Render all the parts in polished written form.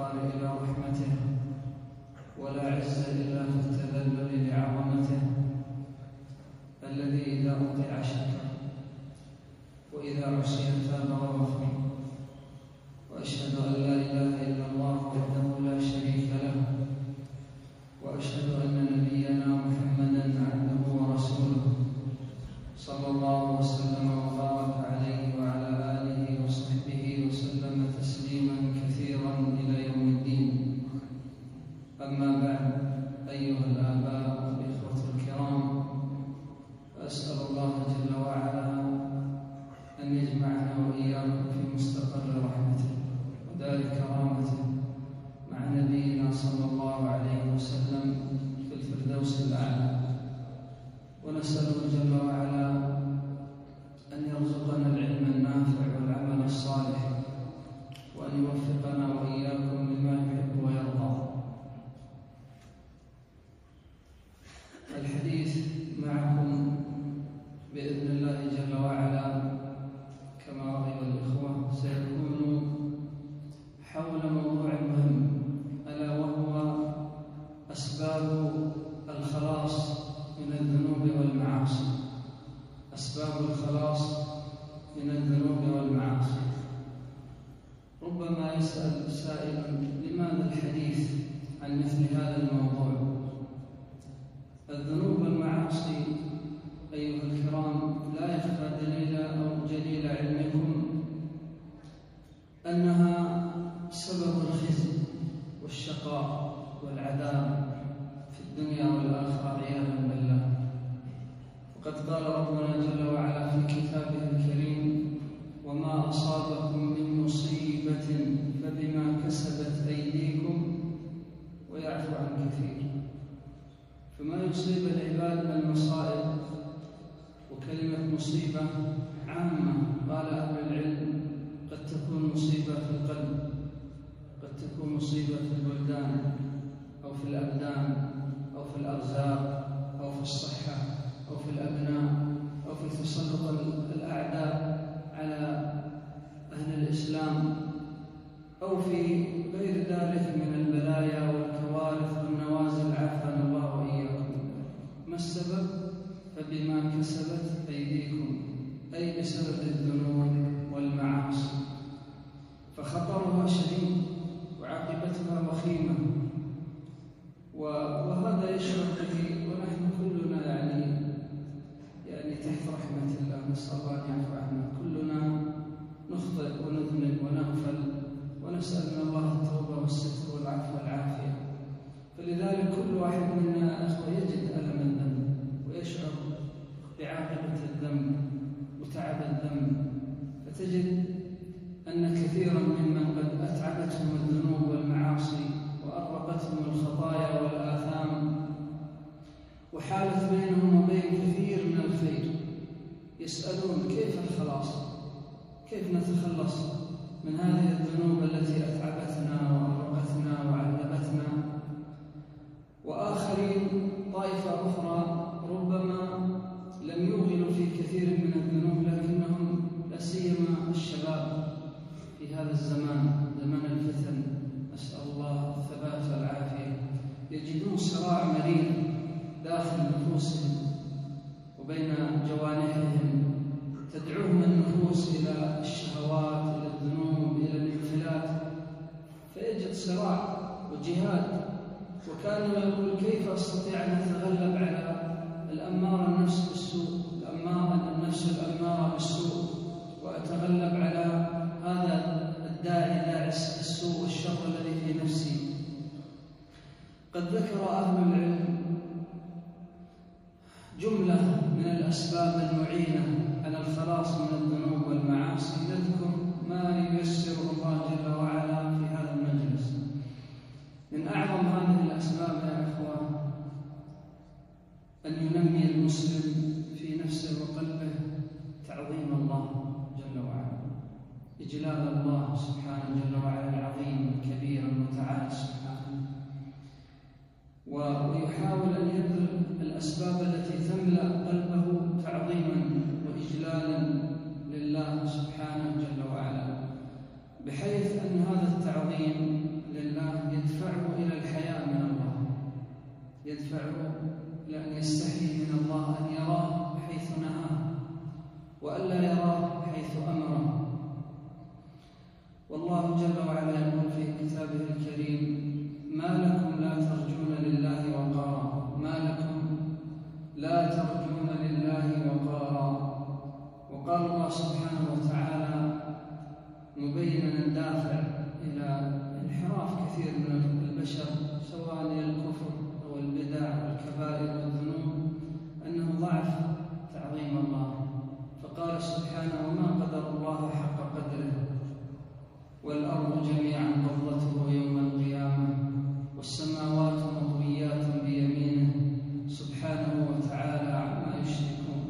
الافتقار إلى رحمته، ولا عز إلا في التذلل لعظمته، الذي إذا أطيع شكر وإذا عصي تاب وغفر. وأشهد أن لا إله إلا الله وحده لا شريك له، وأشهد أن نبينا محمدا عبده ورسوله صلى الله وسلم وبارك عليه وعلى آله وصحبه وسلم تسليما كثيرا إلى يوم الدين. أما بعد، أيها الآباء والإخوة الكرام، فأسأل الله جل وعلا أن يجمعنا وإياكم في مستقر رحمته ودار كرامته مع نبينا صلى الله عليه وسلم في الفردوس الأعلى. ونسأله جل وعلا أن يرزقنا العلم النافع والعمل الصالح، وأن يوفقنا وإياكم لما يحب ويرضى. الحديث معكم بإذن الله جل وعلا كما رغب الإخوة سيكون حول موضوع مهم، ألا وهو أسباب الخلاص من الذنوب والمعاصي. أسباب الخلاص من الذنوب والمعاصي. ربما يسأل سائل: لماذا الحديث عن مثل هذا الموضوع؟ الذنوب والمعاصي أيها الكرام لا يخفى جليل علمكم أنها سبب الخزي والشقاء والعذاب في الدنيا والآخرة عياذا بالله. وقد قال ربنا جل وعلا في كتابه الكريم: وما أصابكم من مصيبة فبما كسبت أيديكم ويعفو عن كثير. فما يصيب العباد من المصائب، وكلمة مصيبة عامة، قال أهل العلم قد تكون مصيبة في القلب، قد تكون مصيبة في البلدان أو في الأبدان أو في الأرزاق أو في الصحة أو في الأبناء أو في تسلط الأعداء على أهل الإسلام أو في غير ذلك من البلايا والكوارث والنوازل، عافانا الله وإياكم. ما السبب؟ فبما كسبت أيديكم، أي بسبب الذنوب والمعاصي. فخطرها شديد وعاقبتها وخيمة، وهذا يشعر به ونحن كلنا يعني تحت رحمة الله، نسأل الله أن يعفو عنا. كلنا نخطئ ونذنب ونغفل، ونسأل من الله التوبة والستر والعفو والعافية. فلذلك كل واحد منا أخوة يجد ألم الذنب ويشعر بعاقبة الذنب وتعب الذنب، فتجد أن كثيرا ممن قد أتعبتهم الذنوب والمعاصي وأرقتهم الخطايا والآثام وحالت بينهم وبين كثير من الخير، يسألون: كيف الخلاص؟ كيف نتخلص من هذه الذنوب التي أتعبتنا وأرقتنا وعذبتنا؟ وآخرين طائفة أخرى ربما لم يوغلوا في كثير من الذنوب، لكنهم لا سيما الشباب في هذا الزمان، زمان الفتن، نسأل الله الثبات والعافية، يجدون صراع مرير داخل نفوسهم وبين جوانحهم، تدعوهم النفوس إلى الشهوات، إلى الذنوب، إلى الانفلات، فيجد صراع وجهاد. وكان يقول: كيف أستطيع أن أتغلب على النفس بالسوء، النفس الأمارة بالسوء، وأتغلب على هذا داعي السوء والشر الذي في نفسي؟ قد ذكر أهل العلم جملة من الأسباب المعينة على الخلاص من الذنوب والمعاصي. نذكر ما ييسر الله جل وعلا في هذا المجلس. من أعظم هذه الأسباب يا إخوان أن ينمي المسلم في نفسه وقلبه تعظيم الله جل وعلا، إجلال الله سبحانه جل وعلا العظيم الكبير المتعال سبحانه، ويحاول أن يبذل الأسباب التي تملأ قلبه تعظيما وإجلالا لله سبحانه جل وعلا، بحيث أن هذا التعظيم لله يدفعه إلى الحياء من الله، يدفعه إلى أن يستحي من الله أن يراه حيث نهاه وألا يراه حيث أمره. والله جل وعلا يقول في كتابه الكريم: ما لكم لا ترجون لله وقارا، ما لكم لا ترجون لله وقارا. وقال الله سبحانه وتعالى مبينا الدافع إلى انحراف كثير من البشر سواء إلى الكفر أو البدع والكبائر والذنوب أنه ضعف تعظيم الله، فقال سبحانه: وما قدر الله حق قدره والأرض جميعا قبضته يوم القيامة والسماوات مطويات بيمينه سبحانه وتعالى عما يشركون.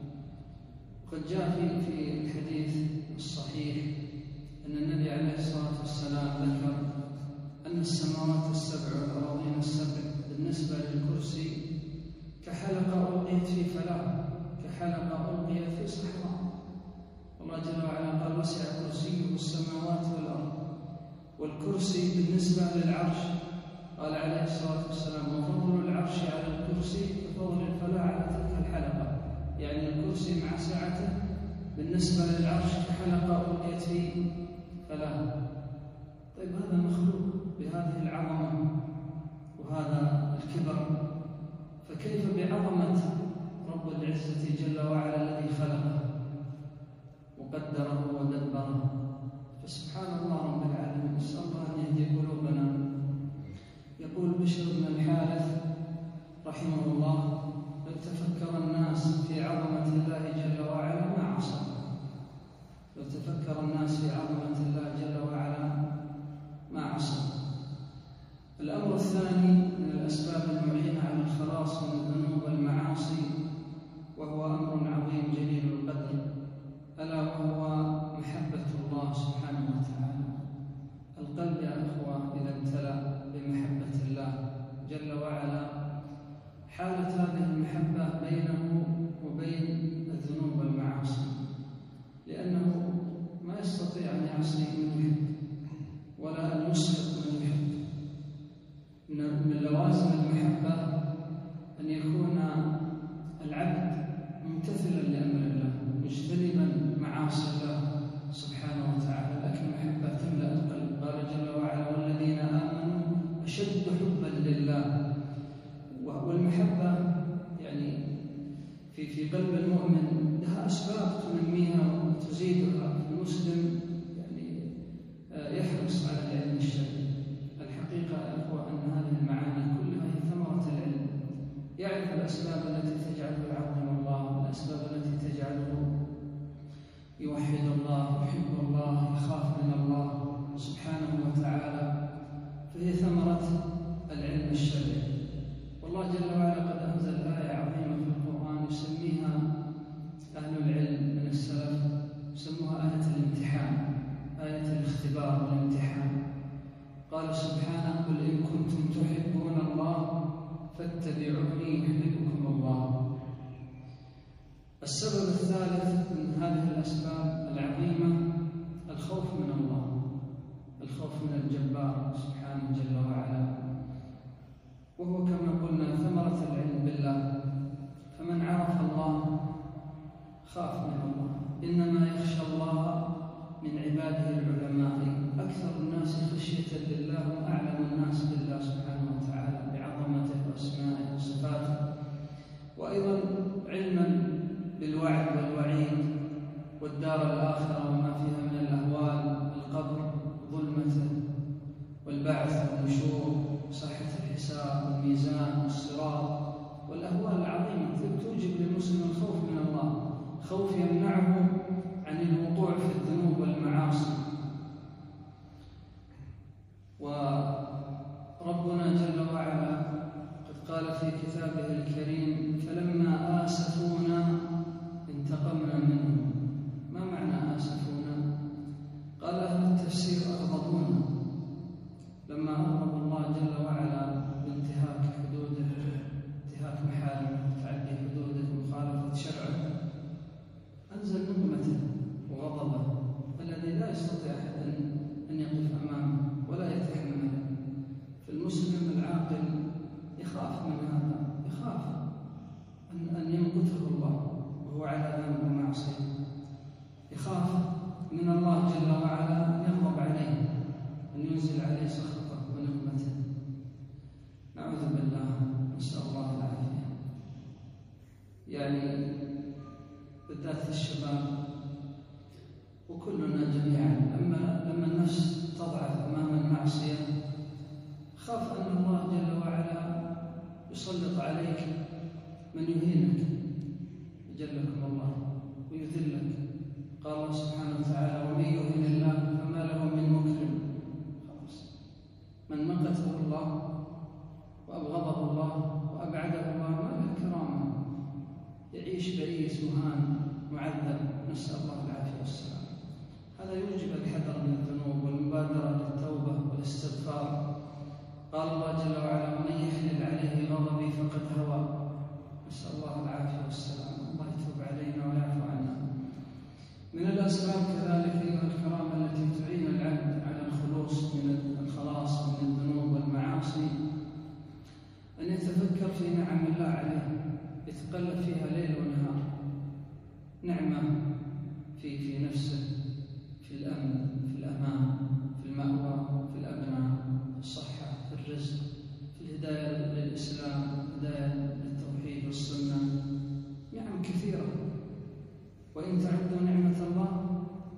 قد جاء في الحديث الصحيح أن النبي عليه الصلاة والسلام ذكر أن السماوات السبع والأراضين السبع بالنسبة للكرسي كحلقة ألقيت في فلاة، كحلقة ألقيت في صحراء. الله جل وعلا قال: وسع كرسيه السماوات والأرض. والكرسي بالنسبة للعرش قال عليه الصلاة والسلام: وفضل العرش على الكرسي كفضل الفلاة على تلك الحلقة. يعني الكرسي مع سعته بالنسبة للعرش كحلقة ألقيت في فلاة. طيب هذا مخلوق بهذه العظمة وهذا الكبر، فكيف بعظمة رب العزة جل وعلا الذي خلقه وقدره ودبره؟ فسبحان الله رب العالمين. نسأل الله أن يهدي قلوبنا. يقول بشر بن الحارث رحمه الله: لو تفكر الناس في عظمة الله جل وعلا ما عصوا. لو تفكر الناس في عظمة الله جل وعلا ما عصوا. الأمر الثاني من الأسباب المعينة على الخلاص من الذنوب والمعاصي، وهو أمر عظيم جليل القدر، ألا وهو محبة الله سبحانه وتعالى. القلب يا إخوة إذا امتلأ بمحبة الله جل وعلا حالت هذه المحبة بينه وبين الذنوب والمعاصي، لأنه ما يستطيع أن يعصي من يحب ولا أن يسخط من يحب. من لوازم المحبة أن يكون العبد ممتثلا لأمر الله مجتنبا معاصي الله سبحانه وتعالى، لكن المحبة تملأ القلب. قال جل وعلا: والذين آمنوا أشد حبا لله. والمحبة يعني في قلب المؤمن لها أسباب تنميها وتزيدها. المسلم يعني يحرص على العلم الشرعي. الحقيقة يا أخوة أن هذه المعاني كلها هي ثمرة العلم. يعرف الأسباب التي تجعله يعظم الله، الأسباب التي تجعله يوحد الله، يحب الله، يخاف من الله سبحانه وتعالى، فهي ثمرة العلم الشرعي. والله جل وعلا قد أنزل آية عظيمة في القرآن يسميها أهل العلم من السلف، يسموها آية الامتحان، آية الاختبار والامتحان. قال سبحانه: قل إن كنتم تحبون الله فاتبعوني يحببكم الله. السبب الثالث من هذه الأسباب العظيمة الخوف من الله، الخوف من الجبار سبحانه جل وعلا، وهو كما قلنا ثمرة العلم بالله. فمن عرف الله خاف من الله. إنما يخشى الله من عباده العلماء. أكثر الناس خشية لله وأعلم الناس بالله سبحانه وتعالى بعظمته وأسمائه وصفاته، وأيضا علما بالوعد والوعيد والدار الآخرة وما فيها من الأهوال، القبر، ظلمته، والبعث والنشور، صحة الحساب والميزان والصراط، والأهوال العظيمة توجب للمسلم الخوف من الله، خوف يمنعه عن الوقوع في الذنوب والمعاصي. وربنا جل وعلا قد قال في كتابه الكريم: فلما آسفونا انتقمنا منهم. ما معنى آسفونا؟ قال أهل التفسير: أغضبونا. لما أغضب الله جل وعلا بانتهاك حدوده، انتهاك محارمه، تعدي حدوده، مخالفة شرعه، أنزل نقمته سبحانه وتعالى: ومن يهن الله فما له من مكرم. من مقته الله وأبغضه الله وأبعده الله ما له كرامة، يعيش بئيس مهان معذب، نسأل الله العافية والسلام. هذا يوجب الحذر من الذنوب والمبادرة للتوبة والاستغفار. قال الله جل وعلا: ومن يحلل عليه غضبي فقد هوى. نسأل الله العافية والسلام. الله يتوب علينا ويعفو عنا. من الأسباب كذلك أيها الكرام التي تعين العبد على الخلاص من الذنوب والمعاصي أن يتفكر في نعم الله عليه، يتقلب فيها ليل ونهار. نعمة في نفسه، في الأمن، في الأمان، في المأوى، في الأبناء، في الصحة، في الرزق، في الهداية للإسلام، الهداية للتوحيد والسنة. نعم كثيرة، وإن تعدوا نعمة الله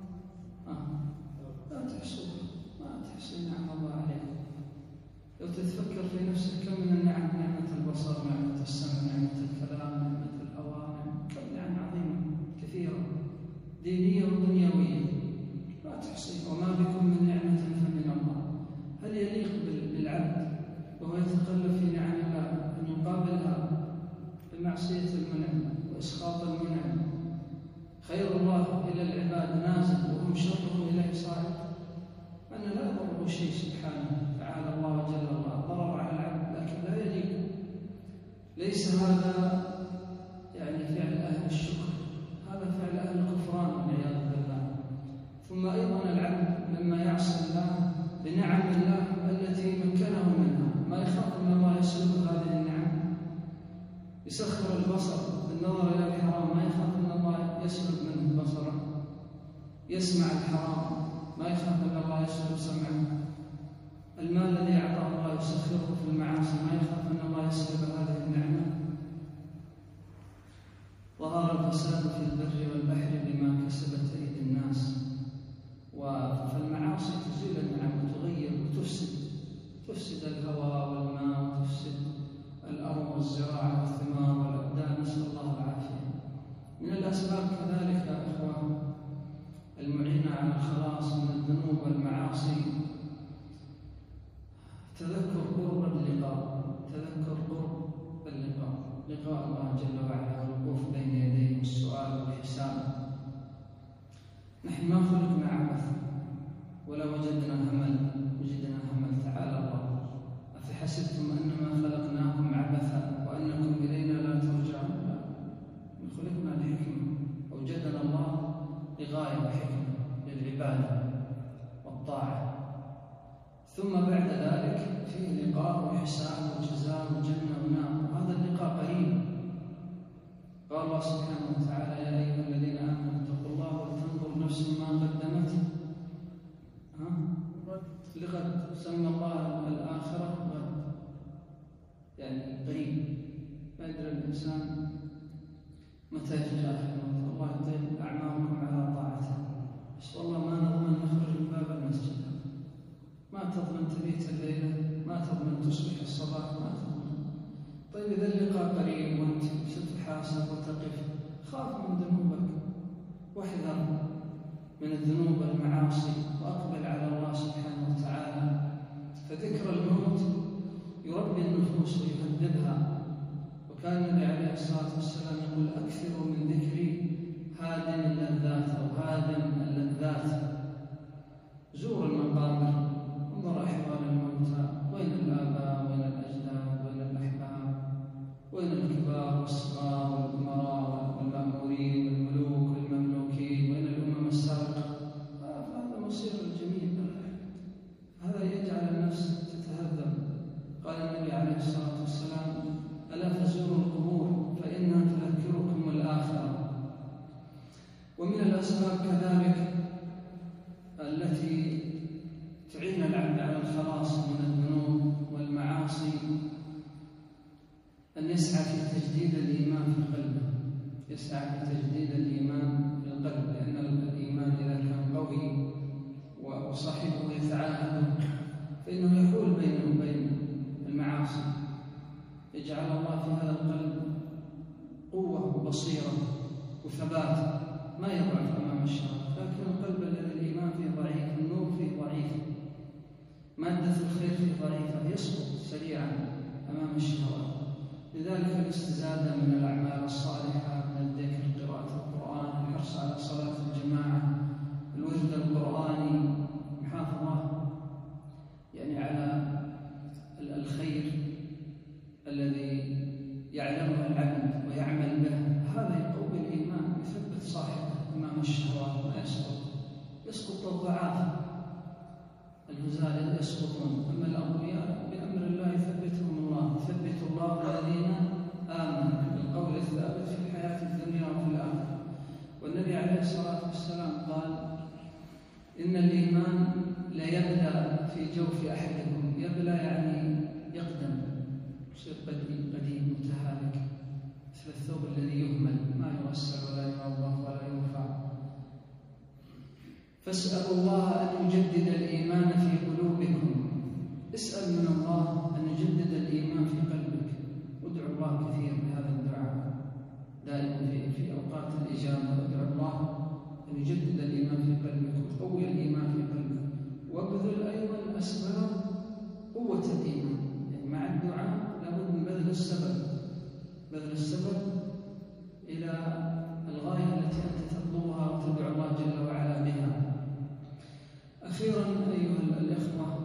لا تحصوها، ما تحصي نعم الله عليك. لو تتفكر في نفسك كم من النعم: نعمة البصر، نعمة السمع، نعمة الكلام، نعمة الهواء، كم نعم عظيمة كثيرة دينية ودنيوية لا تحصيها. وما بكم من نعمة فمن الله. هل يليق بالعبد وهو يتقلب في نعم الله أن يقابلها بمعصية المنعم وإسخاط المنعم؟ خير الله إلى العباد نازل وهم شره إليه صاعد. أن لا يضره شيء سبحانه تعالى الله وجل الله، ضرر على العبد لكن لا يليق. ليس هذا يعني فعل أهل الشكر، هذا فعل أهل الكفران والعياذ بالله. ثم أيضا العبد لما يعصي الله بنعم الله التي مكنه منها ما يخاف أن الله يسلب هذه النعم. يسخر البصر بالنظر إلى الحرام، ما يخاف أن الله يسلب منه بصره. يسمع الحرام، ما يخاف أن الله يسلب سمعه. المال الذي أعطاه الله يسخره في المعاصي، ما يخاف أن الله يسلب هذه النعمة. ظهر الفساد في البر والبحر بما كسبت أيدي الناس. فالمعاصي تزيل النعم وتغير وتفسد الهواء والماء، وتفسد الأرض والزراعة والثمار والأبدان، نسأل الله العافية. من الأسباب كذلك يا إخوان المعينة على الخلاص من الذنوب والمعاصي تذكر قرب اللقاء، لقاء الله جل وعلا والوقوف بين يديه والسؤال والحساب. نحن ما خلقنا عبث ولا وجدنا همل. تعالى الله: أفحسبتم أنما خلقناكم عبثا وأنكم إلينا لا ترجعون. خلقنا لحكمة، أوجدنا الله لغاية وحكمة للعبادة والطاعة. ثم بعد ذلك فيه لقاء وحساب وجزاء وجنة ونار، وهذا اللقاء قريب. قال الله سبحانه وتعالى: يا أيها الذين آمنوا اتقوا الله ولتنظر نفس ما قدمت لغد. سمى الله الآخرة غد، يعني قريب. ما يدري الإنسان متى يجاء الموت. الله يطيل أعمالكم على طاعته، بس والله ما نضمن نخرج من باب المسجد، ما تضمن تبيت الليلة، ما تضمن تصبح الصباح، ما تضمن. طيب إذا اللقاء قريب وأنت ستحاسب وتقف، خاف من ذنوبك واحذر من الذنوب والمعاصي وأقبل على الله سبحانه وتعالى. فذكر الموت يربي النفوس ويهذبها. وكان النبي عليه الصلاة والسلام يقول: أكثروا من ذكري هادم اللذات أو هادم اللذات. زور المقابر، انظر أحوال الموتى، وين الآباء، وين الأجداد، وين الأحباب، وين الكبار والصغار والأمراء والمأمورين والملوك والمملوكين، وين الأمم السابقة. هذا مصير الجميع. هذا يجعل النفس تتهذب. قال النبي عليه الصلاة والسلام: ألا فزوروا القبور فإنها تذكركم الآخرة. ومن الأسباب كذلك التي تعين العبد على الخلاص من الذنوب والمعاصي أن يسعى في تجديد الإيمان في قلبه. لأن الإيمان إذا كان قوي وصاحبه يتعاهد فإنه يحول بينه وبين المعاصي. يجعل الله في هذا القلب قوة وبصيرة وثبات، ما يضعف أمام الشر، لكن القلب يسقط الضعاف، الهزال يسقطون، أما الأقوياء بأمر الله يثبتهم الله. يثبت الله الذين آمنوا بالقول الثابت في الحياة الدنيا وفي الآخرة. والنبي عليه الصلاة والسلام قال: إن الإيمان ليبلى في جوف أحدكم. يبلى يعني يقدم، يصير قديم متهالك، مثل الثوب الذي يهمل ما يغسل ولا ينظف ولا يرفع. فاسألوا الله أن يجدد الإيمان في قلوبكم. اسأل من الله أن يجدد الإيمان في قلبك. ادعو الله كثير بهذا الدعاء دائما في أوقات الإجابة. ادعو الله أن يجدد الإيمان في قلبك ويقوي الإيمان في قلبك، وابذل أيضا أسباب قوة الإيمان. يعني مع الدعاء لابد من بذل السبب إلى الغاية التي أنت تطلبها وتدعو الله جل وعلا بها. أخيرا أيها الإخوة،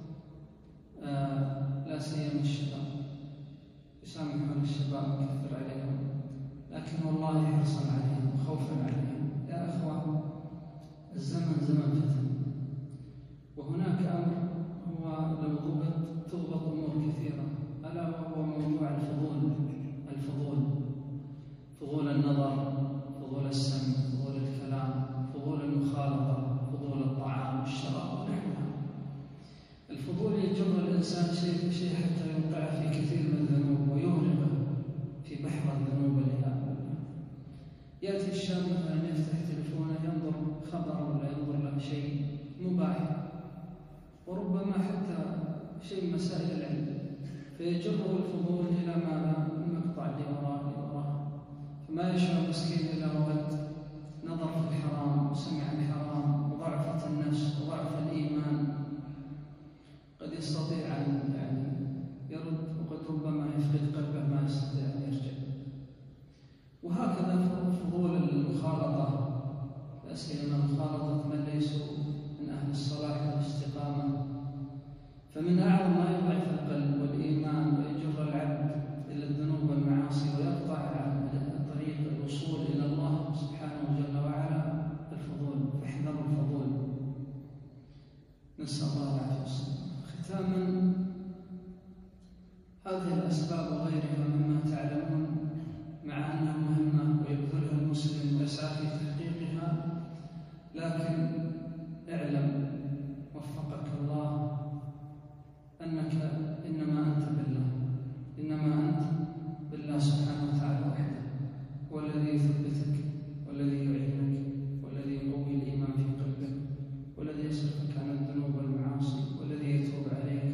لا سيما الشباب، يسامحون الشباب كثر عليهم، لكن والله حرصا عليهم وخوفا عليهم. يا أخوة، الزمن زمن فتن، وهناك أمر هو لو تضبط أمور كثيرة، ألا وهو موضوع فضول النظر، فضول السمع، فضول الكلام، فضول المخالطة، فضول الطعام والشراب ونحوها. الفضول يجر الإنسان شيء فشيء حتى يوقع في كثير من الذنوب ويغرقه في بحر الذنوب والعياذ بالله. يأتي الشاب مثلا يفتح تلفونه ينظر خبر ولا ينظر له شيء مباح، وربما حتى شيء مسائل العلم، فيجره الفضول إلى ماذا؟ المقطع اللي وراه فما يشعر مسكين إلا وقد نظر في الحرام وسمع الحرام، وضعفت النفس وضعف الإيمان، قد يستطيع أن يرد، وقد ربما يفقد قلبه ما يستطيع أن يرجع. وهكذا فضول المخالطة، لا سيما مخالطة من ليسوا من أهل الصلاح والاستقامة، فمن أعظم ما يضعف القلب والإيمان ويجر العبد إلى الذنوب والمعاصي ويقطع عن طريق الوصول إلى الله سبحانه جل وعلا الفضول. فاحذروا الفضول، نسأل الله العافية والسلامة. ختاما، هذه الأسباب وغيرها مما تعلمون مع أنها مهمة ويبذلها المسلم ويسعى في تحقيقها، لكن اعلم وفقك الله أنك إنما أنت بالله سبحانه وتعالى وحده، هو الذي يثبتك والذي يعينك والذي يقوي الإيمان في قلبك والذي يصرفك عن الذنوب والمعاصي والذي يتوب عليك.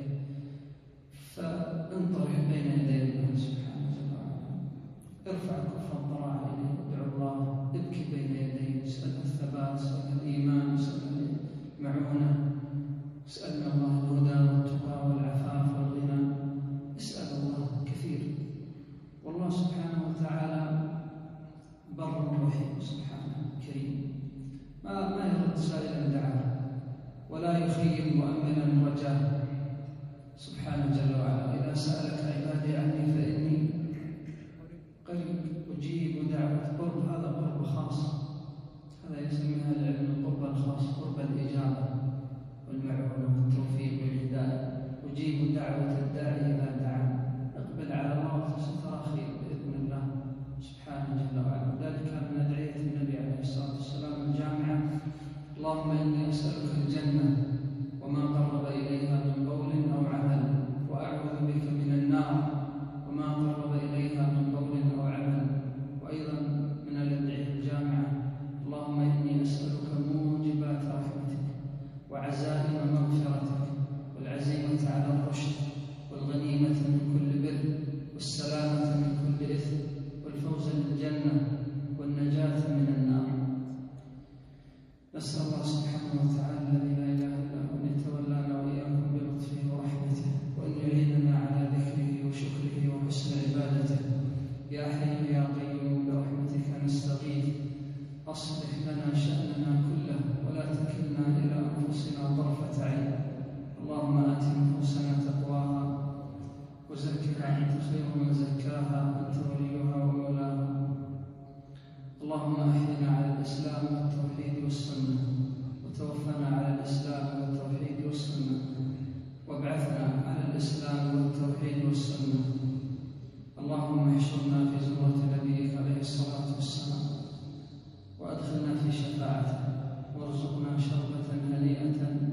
فانطرح بين يدي الله سبحانه وتعالى، ارفع كف الضراع إليه، ادعو الله، ابكي بين يديه، اسأله الثبات، اسأله الإيمان، اسأله المعونة، اسألنا الله الهدى والتقى والعفاف والغنى. اسأل الله كثير، والله سبحانه وتعالى بر رحيم سبحانه كريم، ما يرد سائلا دعاه ولا يخيب مؤمنا رجاه سبحانه جل وعلا. إذا سألك عبادي عني فإني قريب أجيب دعوة. قرب هذا قرب خاص، هذا يسميها العلم القرب الخاص، قرب الإجابة والمعونة والتوفيق والهداية. أجيب دعوة الداعي إذا دعا. اقبل على الله سترى خير بإذن الله سبحانه جل وعلا. ذلك من أدعية النبي عليه الصلاة والسلام الجامعة: اللهم إني أسألك الجنة وما قرب إليها من قول أو عمل، وأعوذ بك من النار وما قرب إليها من قول أو عمل. وأيضا من الأدعية الجامعة: اللهم إني أسألك موجبات رحمتك وعزائم مغفرتك والعزيمة على الرشد والغنيمة من كل بر والسلامة من كل إثم والفوز بالجنة والنجاة من النار. نسأل الله سبحانه وتعالى الذي لا إله إلا هو أن يتولانا وإياكم بلطفه ورحمته، وأن يعيننا على ذكره وشكره وحسن عبادته. يا حي يا قيوم برحمتك نستغيث، أصلح لنا شأننا كله ولا تكلنا إلى أنفسنا طرفة عين. اللهم آت نفوسنا تقواها وزكها أنت خير من زكاها، أنت وليها ومولاها. اللهم أحينا على الإسلام والتوحيد والسنة، وتوفنا على الإسلام والتوحيد والسنة، وابعثنا على الإسلام والتوحيد والسنة. اللهم احشرنا في زمرة نبيك عليه الصلاة والسلام، وأدخلنا في شفاعته، وارزقنا شربة هنيئة